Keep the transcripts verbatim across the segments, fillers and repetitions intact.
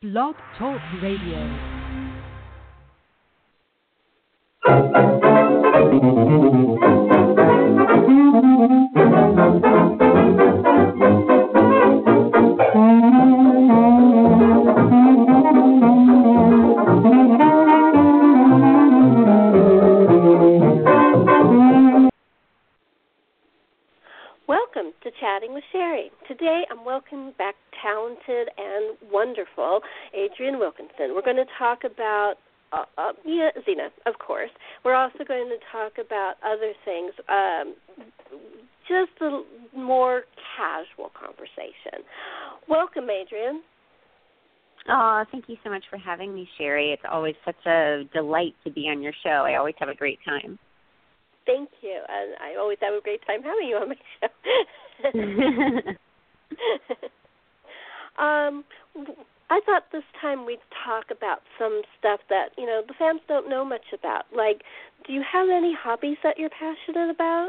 Blog Talk Radio. Welcome to Chatting with Sherry. Today I'm welcoming back talented and wonderful Adrienne Wilkinson. We're going to talk about uh, uh, yeah, Xena, of course. We're also going to talk about other things, um, just a more casual conversation. Welcome, Adrienne. Oh, thank you so much for having me, Sherry. It's always such a delight to be on your show. I always have a great time. Thank you, and I always have a great time having you on my show. um, I thought this time we'd talk about some stuff that, you know, the fans don't know much about. Like, do you have any hobbies that you're passionate about?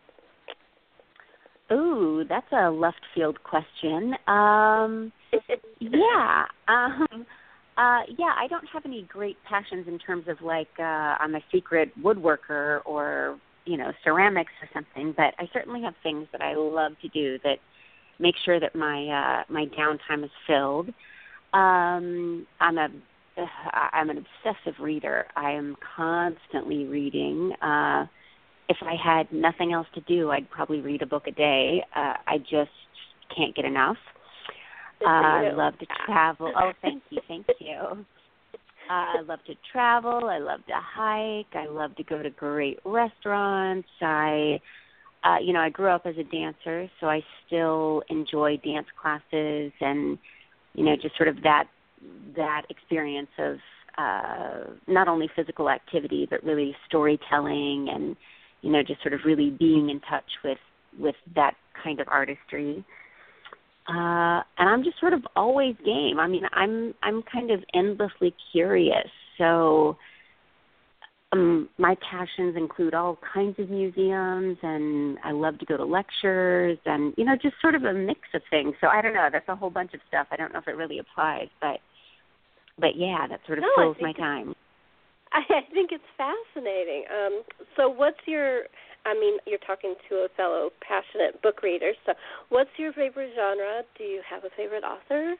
Ooh, that's a left field question. Um, yeah. Um, uh, yeah, I don't have any great passions in terms of, like, uh, I'm a secret woodworker or, you know, ceramics or something, but I certainly have things that I love to do that make sure that my uh, my downtime is filled. Um, I'm a I'm an obsessive reader. I am constantly reading. Uh, if I had nothing else to do, I'd probably read a book a day. Uh, I just can't get enough. Uh, I love to travel. Oh, thank you, thank you. Uh, I love to travel. I love to hike. I love to go to great restaurants. I, uh, you know, I grew up as a dancer, so I still enjoy dance classes and, you know, just sort of that that experience of uh, not only physical activity but really storytelling and, you know, just sort of really being in touch with with that kind of artistry. Uh, and I'm just sort of always game. I mean, I'm I'm kind of endlessly curious. So um, my passions include all kinds of museums, and I love to go to lectures, and, you know, just sort of a mix of things. So I don't know. That's a whole bunch of stuff. I don't know if it really applies, but but yeah, that sort of no, fills my time. I think it's fascinating. Um, so what's your, I mean, you're talking to a fellow passionate book reader, so what's your favorite genre? Do you have a favorite author?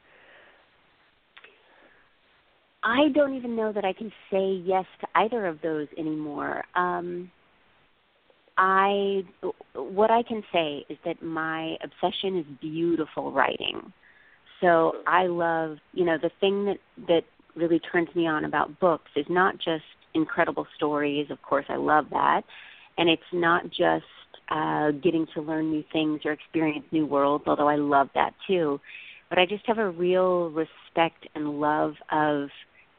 I don't even know that I can say yes to either of those anymore. Um, I, what I can say is that my obsession is beautiful writing. So I love, you know, the thing that, that really turns me on about books is not just incredible stories. Of course, I love that. And it's not just uh, getting to learn new things or experience new worlds, although I love that too. But I just have a real respect and love of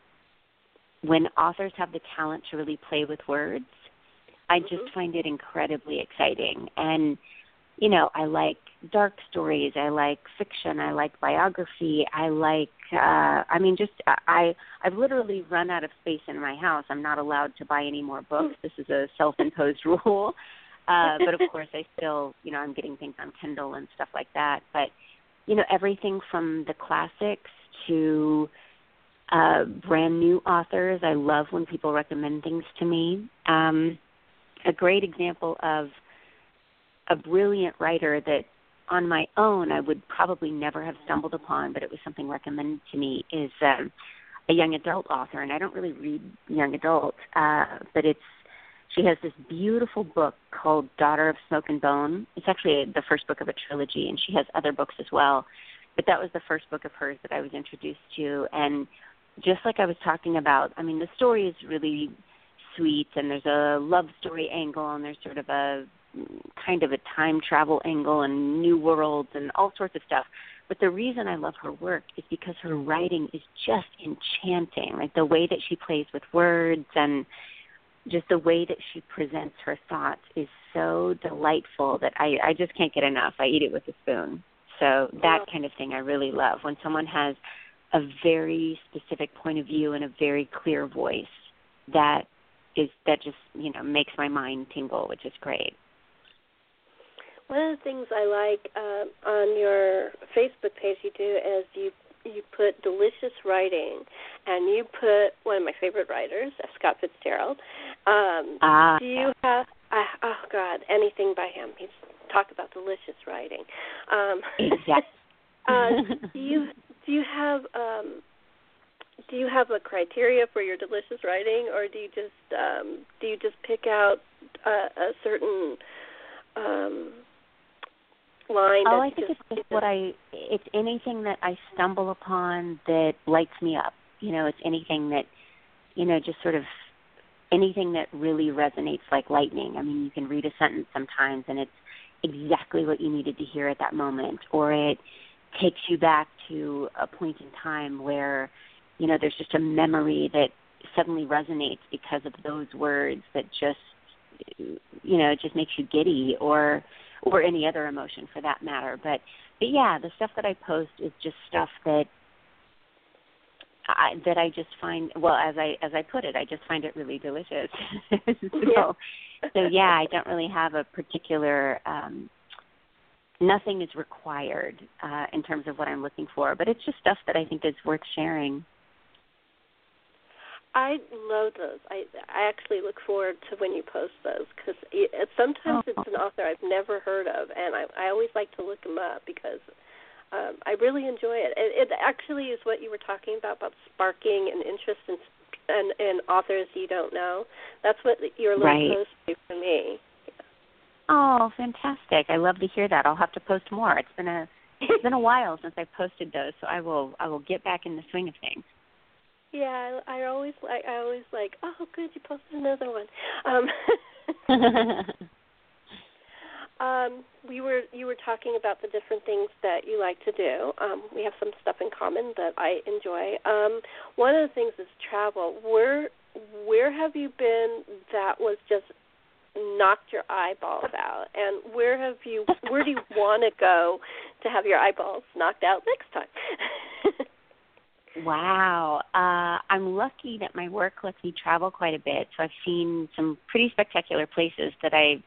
when authors have the talent to really play with words. I just mm-hmm. find it incredibly exciting. And, you know, I like dark stories. I like fiction. I like biography. I like, uh, I mean, just, I, I've literally run out of space in my house. I'm not allowed to buy any more books. This is a self-imposed rule. Uh, but, of course, I still, you know, I'm getting things on Kindle and stuff like that. But, you know, everything from the classics to uh, brand new authors. I love when people recommend things to me. Um, a great example of a brilliant writer that on my own I would probably never have stumbled upon, but it was something recommended to me, is um, a young adult author. And I don't really read young adult, uh, but it's she has this beautiful book called Daughter of Smoke and Bone. It's actually the first book of a trilogy, and she has other books as well. But that was the first book of hers that I was introduced to. And just like I was talking about, I mean, the story is really sweet, and there's a love story angle, and there's sort of a kind of a time travel angle and new worlds and all sorts of stuff. But the reason I love her work is because her writing is just enchanting. Like the way that she plays with words and just the way that she presents her thoughts is so delightful that I, I just can't get enough. I eat it with a spoon. So that kind of thing I really love, when someone has a very specific point of view and a very clear voice that is that just, you know, makes my mind tingle, which is great. One of the things I like uh, on your Facebook page you do is you you put delicious writing, and you put one of my favorite writers, Scott Fitzgerald. Um, ah, do you have? Uh, oh God, anything by him? He's talk about delicious writing. Um, exactly. uh, do you do you have um, do you have a criteria for your delicious writing, or do you just um, do you just pick out a, a certain um, line? Oh, that I think just, it's just what I. It's anything that I stumble upon that lights me up. You know, it's anything that, you know, just sort of anything that really resonates like lightning. I mean, you can read a sentence sometimes, and it's exactly what you needed to hear at that moment, or it takes you back to a point in time where, you know, there's just a memory that suddenly resonates because of those words that just, you know, it just makes you giddy, or or any other emotion for that matter. But, but yeah, the stuff that I post is just stuff that I, that I just find, well, as I as I put it, I just find it really delicious. so, yeah. so yeah, I don't really have a particular. Um, nothing is required uh, in terms of what I'm looking for, but it's just stuff that I think is worth sharing. I love those. I I actually look forward to when you post those, because it, sometimes Oh. it's an author I've never heard of, and I I always like to look them up because um, I really enjoy it. it. It actually is what you were talking about about sparking an interest in in, in authors you don't know. That's what your little Right. post did for me. Oh, fantastic! I love to hear that. I'll have to post more. It's been a it's been a while since I posted those, so I will I will get back in the swing of things. Yeah, I, I always like I always like oh good, you posted another one. Um, um, we were you were talking about the different things that you like to do. Um, we have some stuff in common that I enjoy. Um, one of the things is travel. Where where have you been that was just knocked your eyeballs out, and where have you where do you want to go to have your eyeballs knocked out next time? Wow. Uh, I'm lucky that my work lets me travel quite a bit, so I've seen some pretty spectacular places that I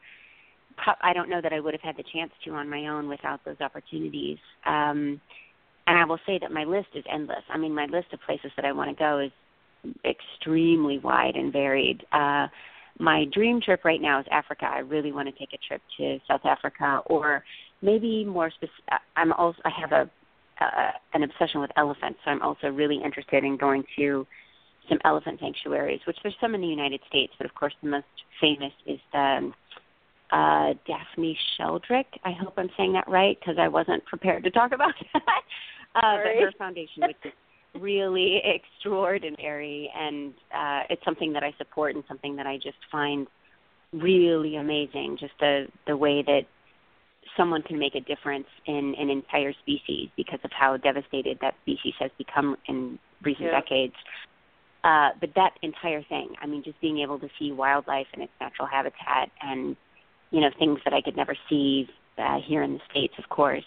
I don't know that I would have had the chance to on my own without those opportunities. Um, and I will say that my list is endless. I mean, my list of places that I want to go is extremely wide and varied. Uh, my dream trip right now is Africa. I really want to take a trip to South Africa, or maybe more specific. I'm also I have a Uh, an obsession with elephants, so I'm also really interested in going to some elephant sanctuaries, which there's some in the United States, but of course the most famous is the uh, Daphne Sheldrick. I hope I'm saying that right, because I wasn't prepared to talk about that. uh, but her foundation, which is really extraordinary, and uh, it's something that I support and something that I just find really amazing, just the, the way that someone can make a difference in an entire species because of how devastated that species has become in recent yeah. decades. Uh, but that entire thing, I mean, just being able to see wildlife in its natural habitat and, you know, things that I could never see uh, here in the States, of course.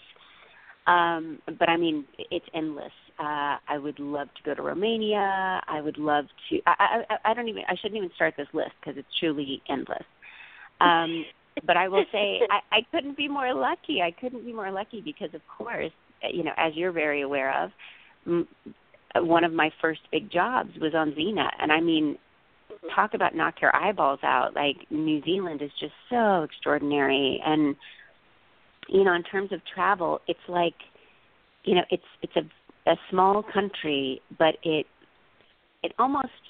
Um, but, I mean, it's endless. Uh, I would love to go to Romania. I would love to – I, I, I don't even – I shouldn't even start this list because it's truly endless. Um But I will say I, I couldn't be more lucky. I couldn't be more lucky because, of course, you know, as you're very aware of, m- one of my first big jobs was on Xena. And, I mean, talk about knock your eyeballs out. Like, New Zealand is just so extraordinary. And, you know, in terms of travel, it's like, you know, it's it's a, a small country, but it it almost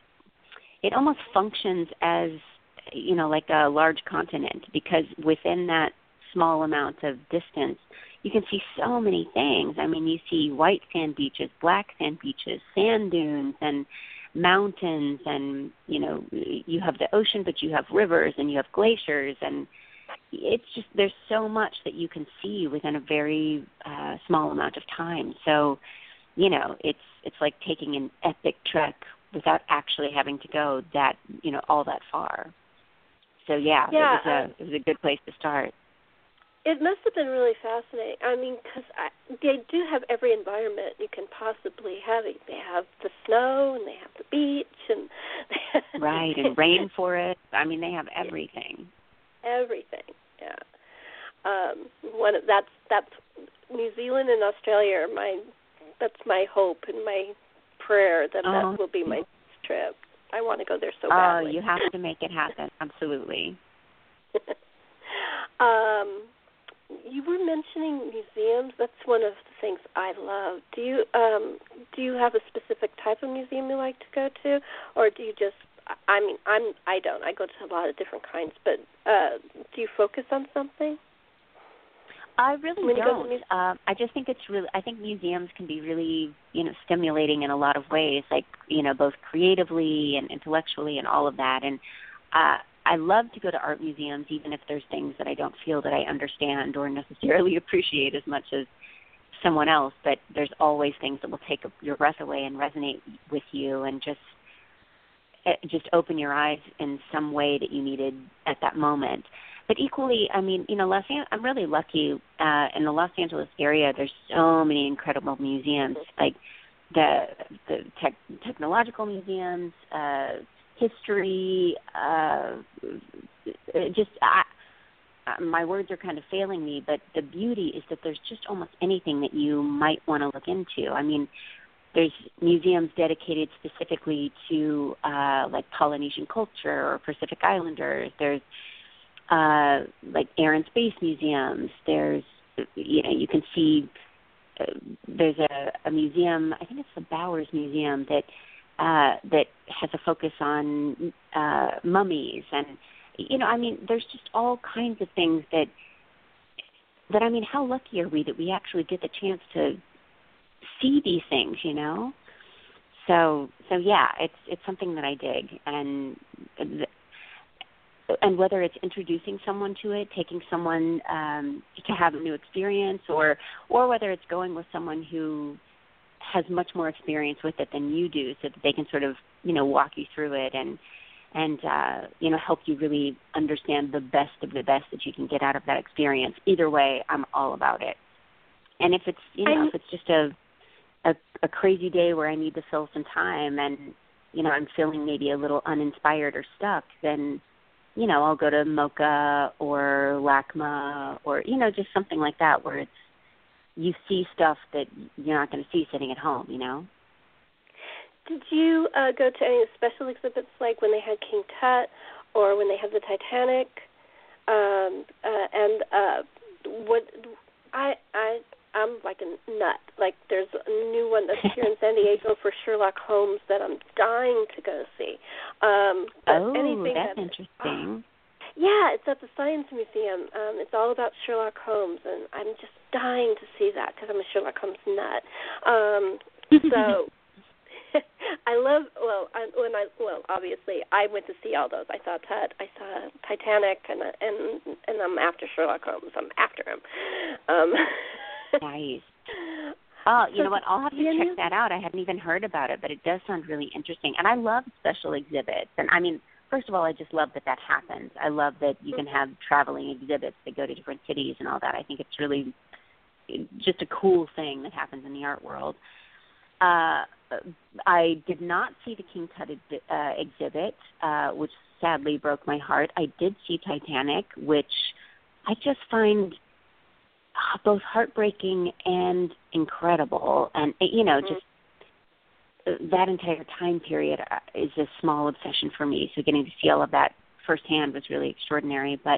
it almost functions as, you know, like a large continent, because within that small amount of distance, you can see so many things. I mean, you see white sand beaches, black sand beaches, sand dunes, and mountains, and, you know, you have the ocean, but you have rivers, and you have glaciers, and it's just, there's so much that you can see within a very uh, small amount of time. So, you know, it's it's like taking an epic trek without actually having to go that, you know, all that far. So, yeah, yeah it, was a, um, it was a good place to start. It must have been really fascinating. I mean, because they do have every environment you can possibly have. They have the snow, and they have the beach, and they have right, and rainforest. I mean, they have everything. Everything, yeah. Um, one of, that's that's New Zealand and Australia are my that's my hope and my prayer that oh. that will be my trip. I want to go there so oh, badly. Oh, you have to make it happen. Absolutely. um, you were mentioning museums. That's one of the things I love. Do you um, do you have a specific type of museum you like to go to, or do you just? I mean, I'm I don't. I go to a lot of different kinds, but uh, do you focus on something? I really when don't. Uh, I just think it's really. I think museums can be really, you know, stimulating in a lot of ways, like you know, both creatively and intellectually and all of that. And uh, I love to go to art museums, even if there's things that I don't feel that I understand or necessarily appreciate as much as someone else. But there's always things that will take your breath away and resonate with you, and just just open your eyes in some way that you needed at that moment. But equally, I mean, you know, Los An- I'm really lucky uh, in the Los Angeles area. There's so many incredible museums, like the the tech, technological museums, uh, history. Uh, just I, my words are kind of failing me, but the beauty is that there's just almost anything that you might want to look into. I mean, there's museums dedicated specifically to uh, like Polynesian culture or Pacific Islanders. There's uh, like Air and Space museums. There's, you know, you can see uh, there's a, a museum, I think it's the Bowers Museum, that uh, that has a focus on uh, mummies. And, you know, I mean, there's just all kinds of things that, that, I mean, how lucky are we that we actually get the chance to see these things, you know? So, so yeah, it's it's something that I dig, and and whether it's introducing someone to it, taking someone um, to have a new experience, or or whether it's going with someone who has much more experience with it than you do, so that they can sort of, you know, walk you through it and and uh, you know, help you really understand the best of the best that you can get out of that experience. Either way, I'm all about it. And if it's, you know, I'm, if it's just a A, a crazy day where I need to fill some time and, you know, I'm feeling maybe a little uninspired or stuck, then, you know, I'll go to MoCA or LACMA or, you know, just something like that where it's, you see stuff that you're not going to see sitting at home, you know? Did you uh, go to any special exhibits like when they had King Tut or when they had the Titanic? Um, uh, and uh, what I I I'm like a nut. Like there's a new one that's here in San Diego for Sherlock Holmes that I'm dying to go see. Um, oh, anything that's that, interesting. Oh, yeah, it's at the Science Museum. Um, it's all about Sherlock Holmes, and I'm just dying to see that because I'm a Sherlock Holmes nut. Um, so I love. Well, I, when I well, obviously I went to see all those. I saw Tut, I saw Titanic, and and and I'm after Sherlock Holmes. I'm after him. Um, Nice. Oh, you so, know what? I'll have to yeah, check that out. I hadn't even heard about it, but it does sound really interesting. And I love special exhibits. And, I mean, first of all, I just love that that happens. I love that you can have traveling exhibits that go to different cities and all that. I think it's really just a cool thing that happens in the art world. Uh, I did not see the King Tut uh, exhibit, uh, which sadly broke my heart. I did see Titanic, which I just find both heartbreaking and incredible. And, you know, mm-hmm. just that entire time period is a small obsession for me. So getting to see all of that firsthand was really extraordinary. But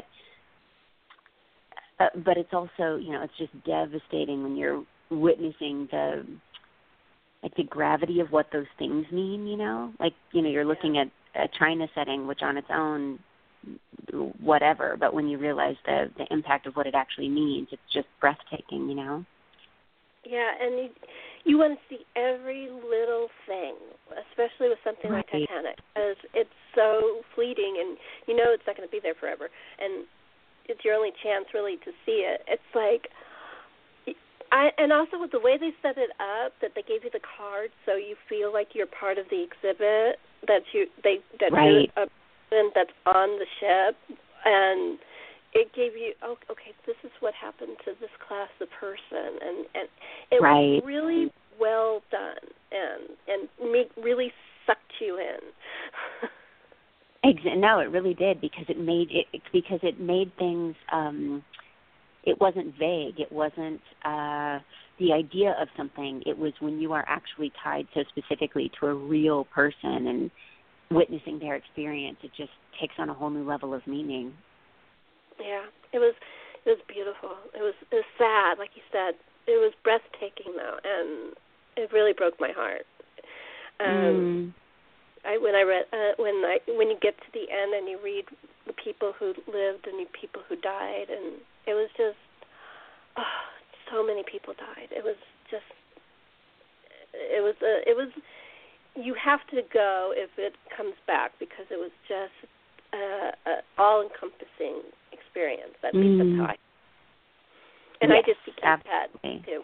uh, but it's also, you know, it's just devastating when you're witnessing the, like, the gravity of what those things mean, you know? Like, you know, you're looking yeah. at a China setting, which on its own, whatever, but when you realize the the impact of what it actually means, it's just breathtaking, you know? Yeah, and you, you want to see every little thing, especially with something right. like Titanic, because it's so fleeting, and you know it's not going to be there forever, and it's your only chance, really, to see it. It's like, I, and also with the way they set it up, that they gave you the card, so you feel like you're part of the exhibit, that you they that right. you're a that's on the ship, and it gave you, oh, okay, this is what happened to this class of person, and, and it right. was really well done, and and make, really sucked you in. No, it really did, because it made it because it made things. Um, it wasn't vague. It wasn't uh, the idea of something. It was when you are actually tied so specifically to a real person and witnessing their experience, it just takes on a whole new level of meaning. Yeah, it was it was beautiful. It was it was sad, like you said. It was breathtaking though, and it really broke my heart. Um, mm. I when I read uh, when I when you get to the end and you read the people who lived and the people who died, and it was just oh, so many people died. It was just it was a, it was you have to go if it comes back because it was just uh, an all-encompassing experience. At least mm. that's how I. And yes, I just became absolutely. sad too.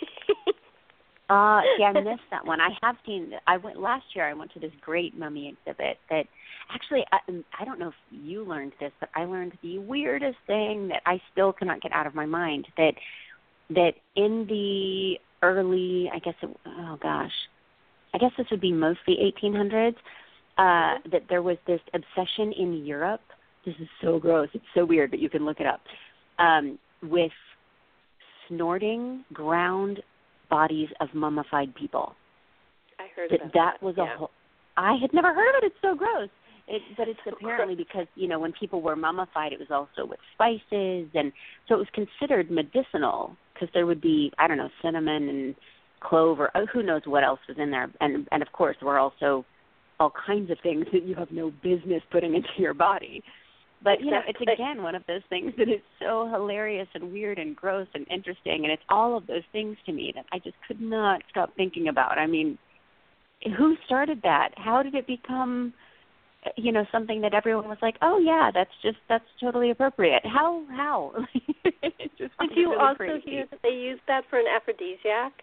Uh, yeah, I missed that one. I have seen. I went last year. I went to this great mummy exhibit that actually I, I don't know if you learned this, but I learned the weirdest thing that I still cannot get out of my mind. That that in the early, I guess, it, oh gosh, I guess this would be mostly eighteen hundreds. Uh, that there was this obsession in Europe. This is so gross. It's so weird, but you can look it up. Um, with snorting ground bodies of mummified people. I heard that, about that. that. was yeah. a whole. I had never heard of it. It's so gross. It, but it's so apparently gross. because, you know, when people were mummified, it was also with spices, and so it was considered medicinal because there would be, I don't know, cinnamon and clove or oh, who knows what else was in there, and and of course there were also all kinds of things that you have no business putting into your body. But, you know, it's, again, one of those things that is so hilarious and weird and gross and interesting, and it's all of those things to me that I just could not stop thinking about. I mean, who started that? How did it become, you know, something that everyone was like, oh, yeah, that's just, that's totally appropriate? How? How? It just did you really also crazy. hear that they used that for an aphrodisiac?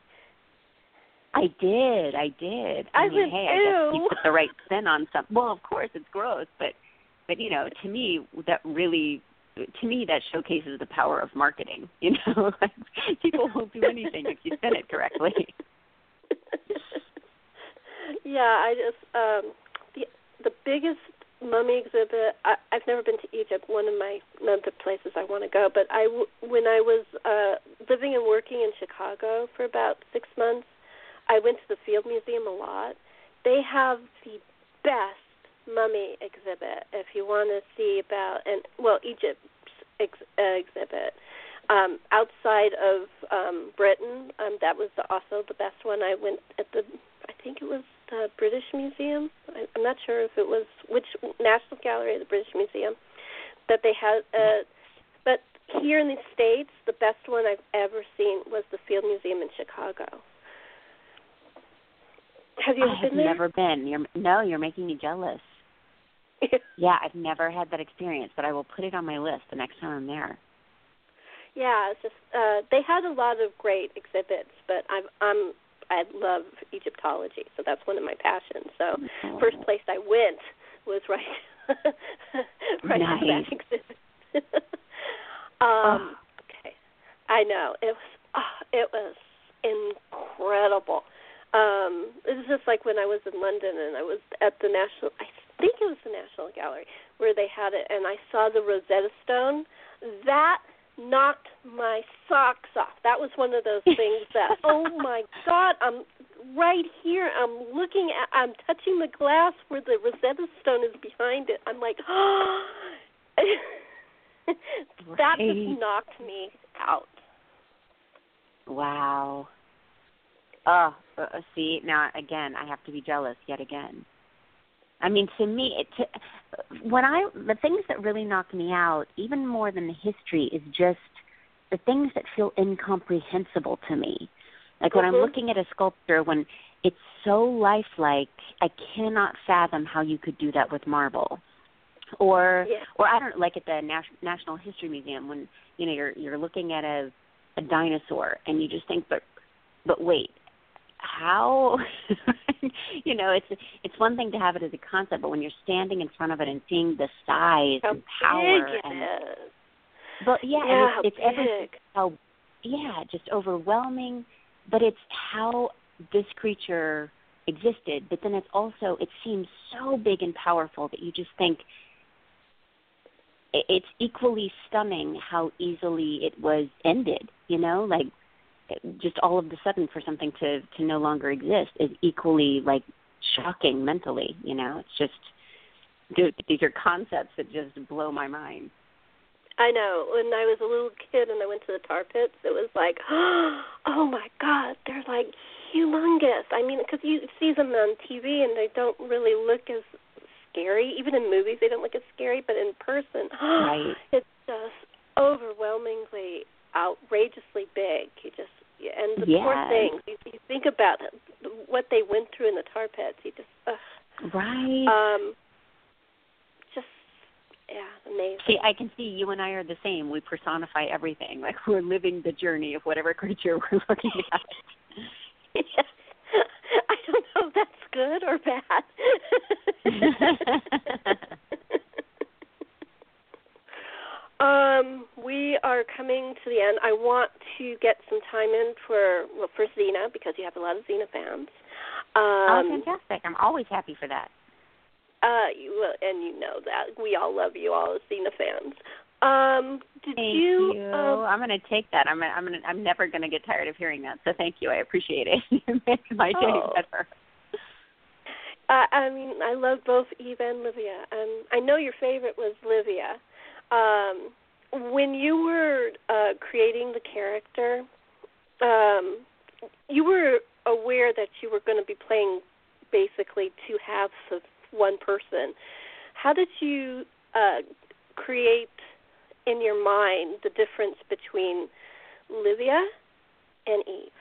I did. I did. I, I mean, would, hey, ew. I guess you put the right spin on something. Well, of course, it's gross, but, but you know, to me, that really, to me, that showcases the power of marketing. You know, people won't do anything if you spin it correctly. Yeah, I just um, the the biggest mummy exhibit. I, I've never been to Egypt. One of my other places I want to go. But I when I was uh, living and working in Chicago for about six months. I went to the Field Museum a lot. They have the best mummy exhibit if you want to see about, and well, Egypt's ex, uh, exhibit. Um, outside of um, Britain, um, that was the, also the best one. I went at the, I think it was the British Museum. I, I'm not sure if it was, which National Gallery or the British Museum, that they had. Uh, but here in the States, the best one I've ever seen was the Field Museum in Chicago. Have you ever I have been there? never been. You're, no, you're making me jealous. Yeah, I've never had that experience, but I will put it on my list the next time I'm there. Yeah, it's just uh, they had a lot of great exhibits, but I'm I'm I love Egyptology, so that's one of my passions. So oh. first place I went was right right nice. to that exhibit. um, oh. Okay, I know it was oh, it was incredible. Um, it was just like when I was in London and I was at the National, I think it was the National Gallery, where they had it, and I saw the Rosetta Stone. That knocked my socks off. That was one of those things that, oh, my God, I'm right here. I'm looking at, I'm touching the glass where the Rosetta Stone is behind it. I'm like, oh. That right. just knocked me out. Wow. Oh, uh, see, now, again, I have to be jealous yet again. I mean, to me, it, to, when I the things that really knock me out, even more than the history, is just the things that feel incomprehensible to me. Like when mm-hmm. I'm looking at a sculpture, when it's so lifelike, I cannot fathom how you could do that with marble. Or, yeah. or I don't like at the Nas- National History Museum when you know you're you're looking at a a dinosaur and you just think, but but wait. How, you know, it's it's one thing to have it as a concept, but when you're standing in front of it and seeing the size how and power, big it and is. but yeah, yeah and it's, it's how everything. big. How, yeah, just overwhelming. But it's how this creature existed. But then it's also it seems so big and powerful that you just think, it's equally stunning how easily it was ended, you know, like just all of a sudden for something to, to no longer exist is equally like shocking mentally, you know. It's just, dude, these are concepts that just blow my mind. I know. When I was a little kid and I went to the tar pits, it was like, oh my God, they're like humongous. I mean, because you see them on T V and they don't really look as scary. Even in movies, they don't look as scary, but in person, right. it's just overwhelmingly, outrageously big. You just and the yes. poor things. You, you think about what they went through in the tar pits. You just ugh. right. Um, just yeah, amazing. See, I can see you and I are the same. We personify everything. Like we're living the journey of whatever creature we're looking at. Yes. I don't know if that's good or bad. um, we are coming to the end. I want to get some time in for, well, for Xena, because you have a lot of Xena fans. Um, oh, fantastic. I'm always happy for that. Uh, you, well, and you know that. We all love you, all as Xena fans. Um, did thank you? you. Um, I'm going to take that. I'm. I'm. Gonna, I'm never going to get tired of hearing that. So thank you. I appreciate it. It makes my day oh. better. Uh, I mean, I love both Eve and Livia, and I know your favorite was Livia. Um, when you were uh, creating the character, um, you were aware that you were going to be playing basically two halves of one person. How did you uh, create in your mind the difference between Livia and Eve?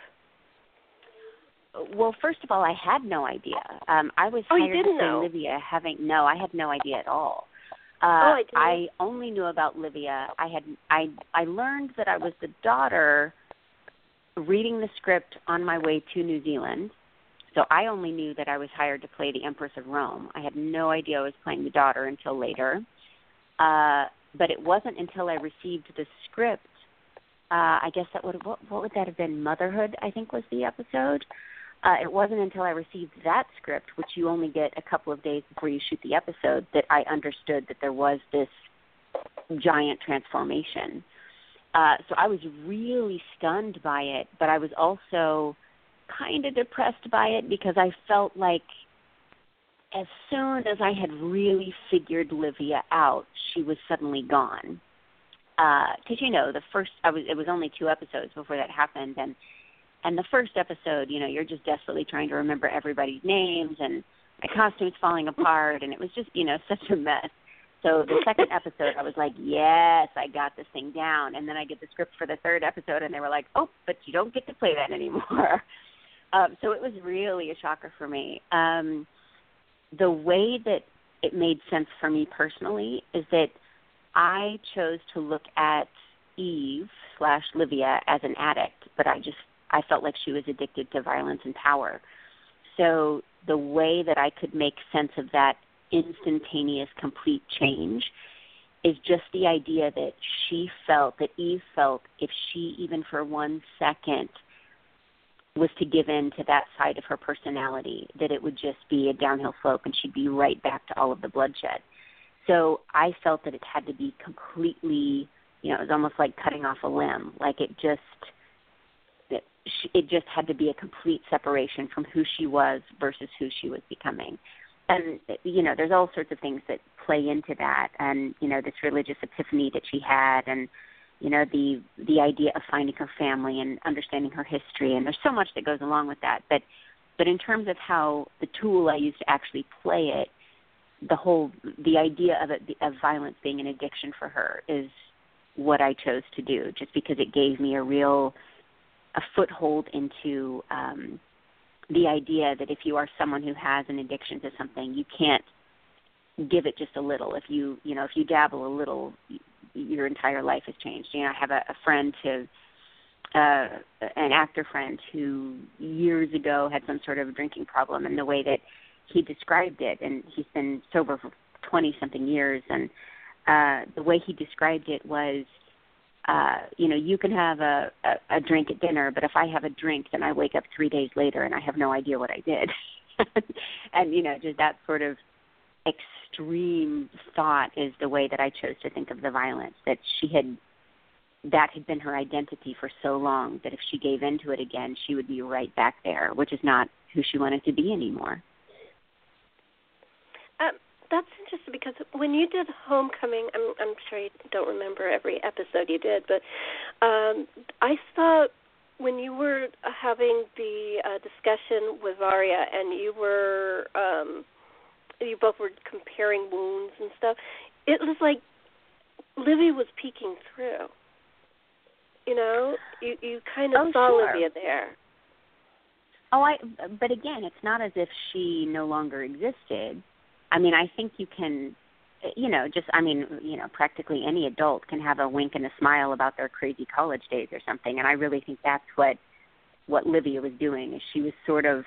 Well, first of all, I had no idea. Um, I was oh, hired you didn't to play know? Livia, having no, I had no idea at all. Uh, oh, I didn't. I only knew about Livia. I had I I learned that I was the daughter reading the script on my way to New Zealand. So I only knew that I was hired to play the Empress of Rome. I had no idea I was playing the daughter until later. Uh, but it wasn't until I received the script. Uh, I guess that would what, what would that have been? Motherhood, I think, was the episode. Uh, it wasn't until I received that script, which you only get a couple of days before you shoot the episode, that I understood that there was this giant transformation. Uh, so I was really stunned by it, but I was also kind of depressed by it because I felt like as soon as I had really figured Livia out, she was suddenly gone. Because, uh, you know, the first, I was, it was only two episodes before that happened, and And the first episode, you know, you're just desperately trying to remember everybody's names, and my costume's falling apart, and it was just, you know, such a mess. So the second episode, I was like, yes, I got this thing down. And then I get the script for the third episode, and they were like, oh, but you don't get to play that anymore. Um, so it was really a shocker for me. Um, the way that it made sense for me personally is that I chose to look at Eve slash Livia as an addict, but I just I felt like she was addicted to violence and power. So the way that I could make sense of that instantaneous, complete change is just the idea that she felt, that Eve felt, if she even for one second was to give in to that side of her personality, that it would just be a downhill slope and she'd be right back to all of the bloodshed. So I felt that it had to be completely, you know, it was almost like cutting off a limb. Like it just... it just had to be a complete separation from who she was versus who she was becoming. And, you know, there's all sorts of things that play into that. And, you know, this religious epiphany that she had and, you know, the the idea of finding her family and understanding her history. And there's so much that goes along with that. But, but in terms of how the tool I used to actually play it, the whole, the idea of it, of violence being an addiction for her is what I chose to do, just because it gave me a real... a foothold into um, the idea that if you are someone who has an addiction to something, you can't give it just a little. If you, you know, if you dabble a little, your entire life has changed. You know, I have a, a friend who, uh, an actor friend who years ago had some sort of drinking problem, and the way that he described it, and he's been sober for twenty-something years, and uh, the way he described it was, Uh, you know, you can have a, a, a drink at dinner, but if I have a drink, then I wake up three days later and I have no idea what I did. And, you know, just that sort of extreme thought is the way that I chose to think of the violence, that she had, that had been her identity for so long that if she gave into it again, she would be right back there, which is not who she wanted to be anymore. Um, that's interesting because when you did Homecoming, I'm, I'm sure you don't remember every episode you did, but um, I thought when you were having the uh, discussion with Varya and you were, um, you both were comparing wounds and stuff, it was like Livy was peeking through. You know, you you kind of oh, saw sure. Livia there. Oh, I. But again, it's not as if she no longer existed. I mean, I think you can, you know, just, I mean, you know, practically any adult can have a wink and a smile about their crazy college days or something, and I really think that's what what Livia was doing, is she was sort of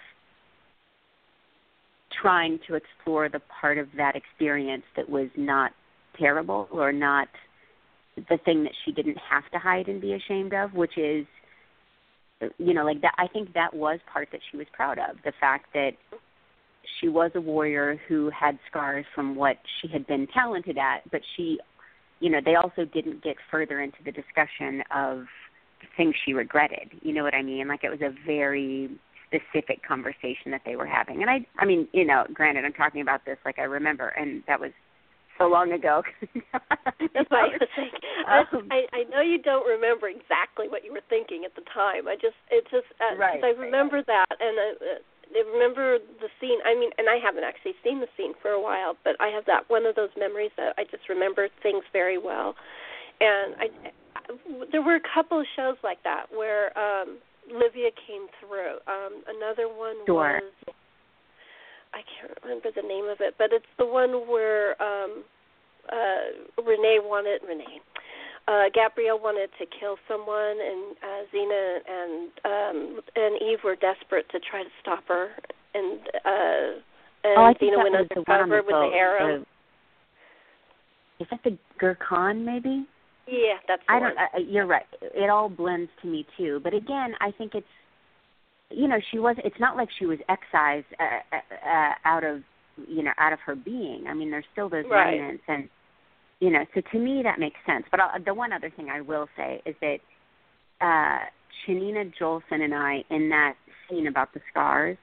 trying to explore the part of that experience that was not terrible or not the thing that she didn't have to hide and be ashamed of, which is, you know, like that. I think that was part that she was proud of, the fact that she was a warrior who had scars from what she had been talented at, but she, you know, they also didn't get further into the discussion of things she regretted. You know what I mean? Like, it was a very specific conversation that they were having. And I, I mean, you know, granted, I'm talking about this like I remember, and that was so long ago. That's why I was saying, um, I, I know you don't remember exactly what you were thinking at the time. I just, it just, uh, right, I remember right. that, and uh, I remember the scene. I mean, and I haven't actually seen the scene for a while, but I have that one of those memories that I just remember things very well. And I, I there were a couple of shows like that where um, Livia came through. Um, another one sure. was, I can't remember the name of it, but it's the one where um, uh, Renee wanted Renee. Uh, Gabrielle wanted to kill someone, and uh, Xena and um, and Eve were desperate to try to stop her, and uh, and oh, I think Xena that went was the undercover one with the arrow. The, is that the Gurkhan, maybe? Yeah, that's the I one. don't. I, you're right. It all blends to me too. But again, I think it's, you know, she was. It's not like she was excised uh, uh, out of, you know, out of her being. I mean, there's still those right. remnants, and you know, so to me that makes sense. But I'll, the one other thing I will say is that uh, Chanina Jolson and I, in that scene about the scars,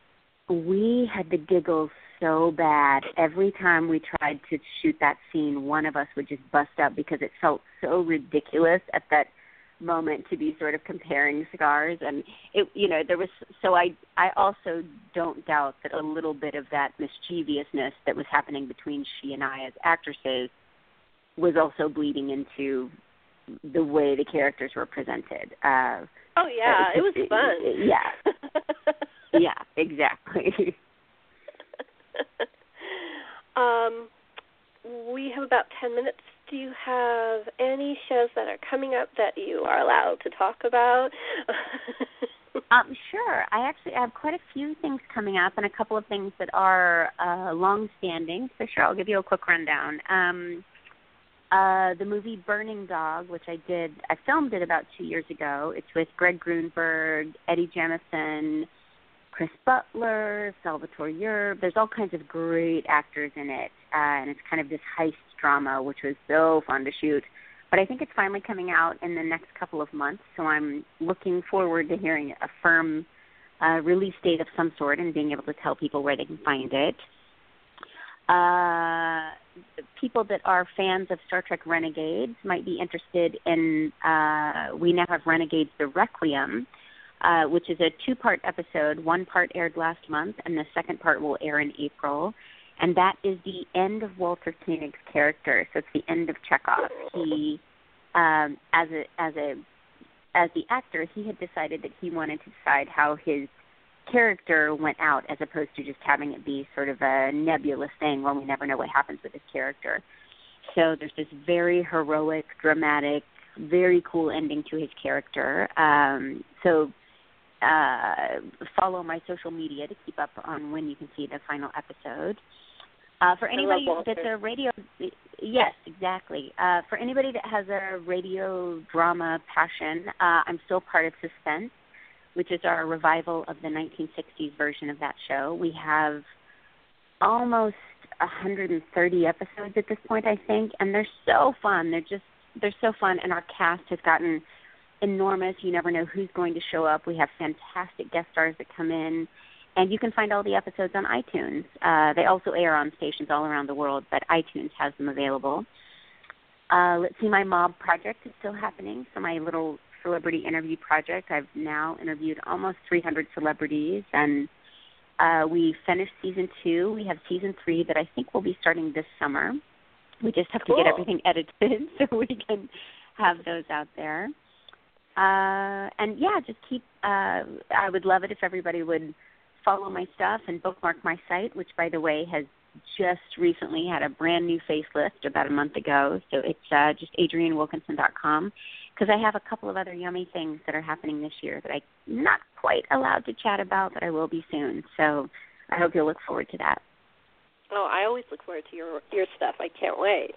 we had the giggles so bad. Every time we tried to shoot that scene, one of us would just bust up because it felt so ridiculous at that moment to be sort of comparing scars. And it, you know, there was, so I, I also don't doubt that a little bit of that mischievousness that was happening between she and I as actresses was also bleeding into the way the characters were presented. Uh, oh yeah, it was fun. Yeah, yeah, exactly. um, we have about ten minutes. Do you have any shows that are coming up that you are allowed to talk about? um, sure. I actually have quite a few things coming up, and a couple of things that are uh, long-standing. So sure, I'll give you a quick rundown. Um, Uh, the movie Burning Dog, which I did, I filmed it about two years ago. It's with Greg Grunberg, Eddie Jemison, Chris Butler, Salvatore Yerb. There's all kinds of great actors in it, uh, and it's kind of this heist drama, which was so fun to shoot. But I think it's finally coming out in the next couple of months, so I'm looking forward to hearing a firm uh, release date of some sort and being able to tell people where they can find it. Uh, people that are fans of Star Trek Renegades might be interested in, uh, we now have Renegades The Requiem, uh, which is a two-part episode. One part aired last month, and the second part will air in April. And that is the end of Walter Koenig's character, so it's the end of Chekhov. He, um, as a, as a, as the actor, he had decided that he wanted to decide how his character went out, as opposed to just having it be sort of a nebulous thing where we never know what happens with his character. So there's this very heroic, dramatic, very cool ending to his character. Um, so uh, follow my social media to keep up on when you can see the final episode. Uh, for anybody that's a radio, yes, exactly. Uh, for anybody that has a radio drama passion, uh, I'm still part of Suspense, which is our revival of the nineteen sixties version of that show. We have almost one hundred thirty episodes at this point, I think, and they're so fun. They're just they're so fun, and our cast has gotten enormous. You never know who's going to show up. We have fantastic guest stars that come in, and you can find all the episodes on iTunes. Uh, they also air on stations all around the world, but iTunes has them available. Uh, let's see, my Mob project is still happening, so my little celebrity interview project. I've now interviewed almost three hundred celebrities, and uh, we finished season two. We have season three that I think will be starting this summer. We just have Cool. to get everything edited so we can have those out there. Uh, and, yeah, just keep uh, – I would love it if everybody would follow my stuff and bookmark my site, which, by the way, has just recently had a brand-new facelift about a month ago. So it's uh, just adrienne wilkinson dot com, because I have a couple of other yummy things that are happening this year that I'm not quite allowed to chat about, but I will be soon. So I hope you'll look forward to that. Oh, I always look forward to your your stuff. I can't wait.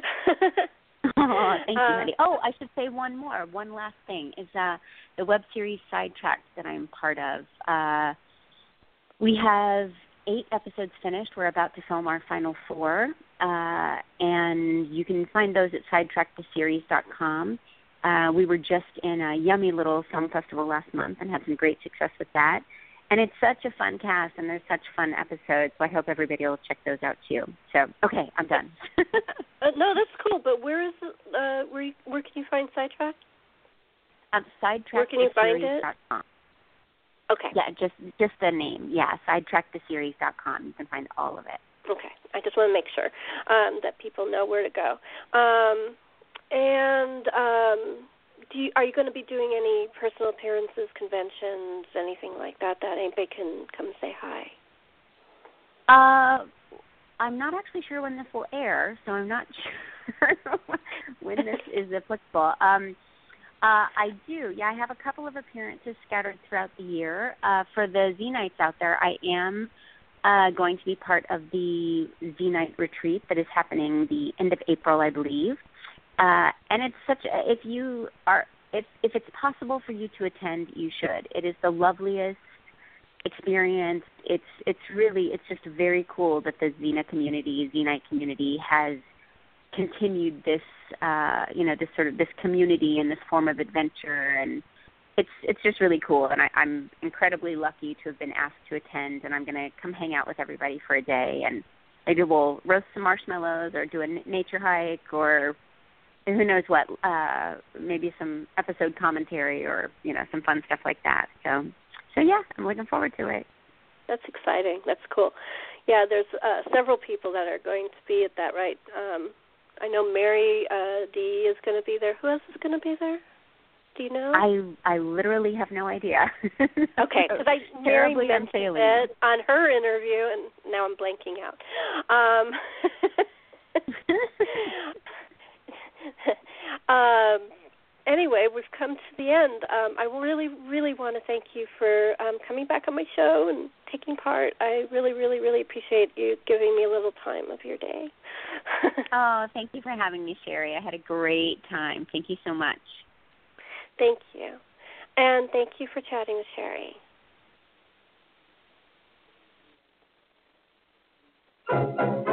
Oh, thank you, Uh, honey. Oh, I should say one more. One last thing is uh, the web series Sidetracked that I'm part of. Uh, we have eight episodes finished. We're about to film our final four, uh, and you can find those at sidetracked the series dot com. Uh, we were just in a yummy little film festival last month and had some great success with that. And it's such a fun cast, and there's such fun episodes, so I hope everybody will check those out too. So, okay, I'm done. uh, no, that's cool, but where is it, uh, where, you, where can you find Sidetrack? um, sidetracked Where can you the find series it? dot com. Okay. Yeah, just just the name. Yeah, sidetracked the series dot com. You can find all of it. Okay. I just want to make sure um, that people know where to go. Um, and um, do you, are you going to be doing any personal appearances, conventions, anything like that, that anybody can come say hi? Uh, I'm not actually sure when this will air, so I'm not sure when this is applicable. Um, uh, I do. Yeah, I have a couple of appearances scattered throughout the year. Uh, for the Z-Nights out there, I am uh, going to be part of the Z-Night retreat that is happening the end of April, I believe. Uh, and it's such a, if you are, if, if it's possible for you to attend, you should. It is the loveliest experience. It's it's really, it's just very cool that the Xena community, Z-Night community has continued this, uh, you know, this sort of, this community and this form of adventure. And it's it's just really cool. And I, I'm incredibly lucky to have been asked to attend, and I'm going to come hang out with everybody for a day. And maybe we'll roast some marshmallows or do a nature hike or who knows what, uh, maybe some episode commentary or, you know, some fun stuff like that. So, so yeah, I'm looking forward to it. That's exciting. That's cool. Yeah, there's uh, several people that are going to be at that, right? Um, I know Mary uh, D is going to be there. Who else is going to be there? Do you know? I I literally have no idea. Okay, because I Mary mentioned it on her interview, and now I'm blanking out. Um, um, anyway, we've come to the end. Um, I really, really want to thank you for um, coming back on my show and taking part. I really, really, really appreciate you giving me a little time of your day. Oh, thank you for having me, Sherry. I had a great time. Thank you so much. Thank you. And thank you for chatting with Sherry.